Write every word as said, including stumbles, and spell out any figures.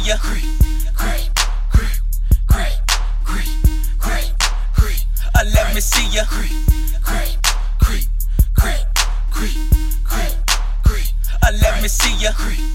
ya. Creep, creep, creep, creep, creep, creep, creep. Uh, let me see ya. Creep, creep, creep, creep, creep, creep, creep. Uh, let me see ya. Creep.